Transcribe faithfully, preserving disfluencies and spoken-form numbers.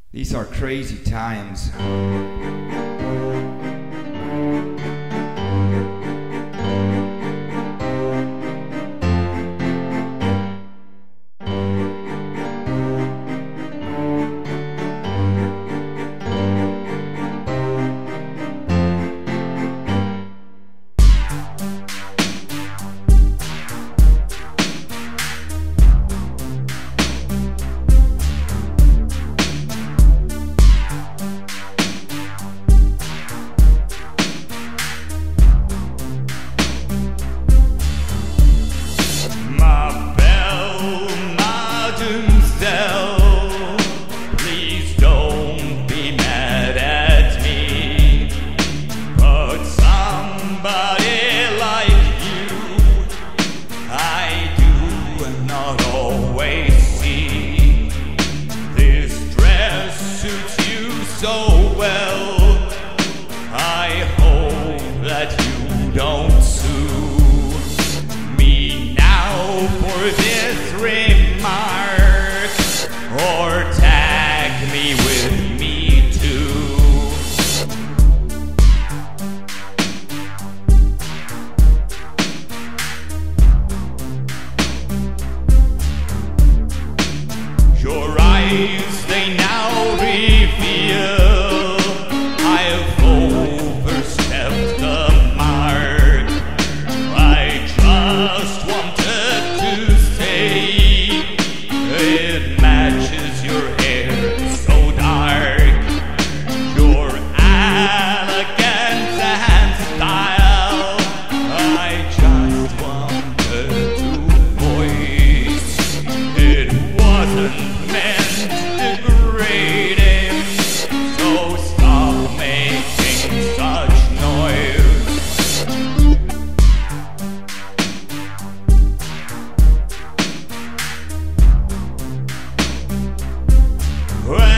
These are crazy times. So well, I hope that you don't sue me now for this remark, or tag me with me too. Your eyes, they now reveal I've overstepped the mark. I just wanted to say it matches your hair so dark, your elegance and style. I just wanted to voice it wasn't meant degrading, so stop making such noise. Well,